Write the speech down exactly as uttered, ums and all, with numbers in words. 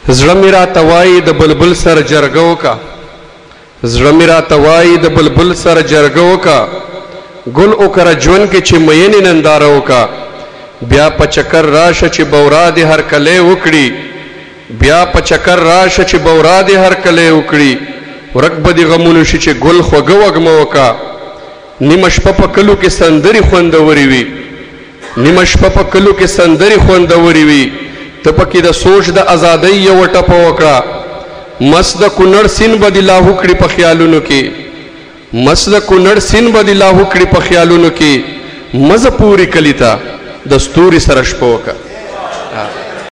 زړه مې راته وایي د بلبل سره جرګه وکړه، زړه مې راته وایي د بلبل سره جرګه وکړه، ګل وکړه ژوند کې چې مینې ننداره وکړه، بیا په چکر راشه چې بورا دې هر کلی وکړي، بیا په چکر راشه چې بورا دې هر کلی وکړي، ورک به دې غمونو شي چې ګل خوږه وږمه وکړه. نیمه شپه په کلو کې سندرې خوندورې وي، نیمه شپه په کلو کې سندرې خوندورې وي، ته پکې د سوچ د ازادۍ یوه ټپه وکړه. مست د کونړ سیند به دې لاهو کړي په خیالونو کې، مست د کونړ سیند به دې لاهو کړي په خیالونو کې، مزه پورې کلي ته د ستوري سره شپه وکړه.